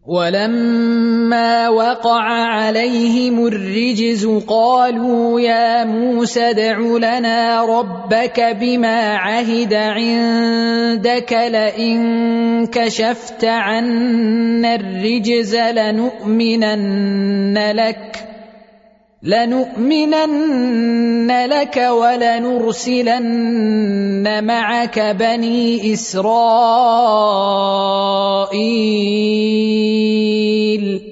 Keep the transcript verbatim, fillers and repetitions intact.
ولما وقع عليهم الرجز قالوا يا موسى ادع لنا ربك بما عهد عندك لئن كشفت عنا الرجز لنؤمنن لك لنؤمنن لك ولنرسلن معك بني إسرائيل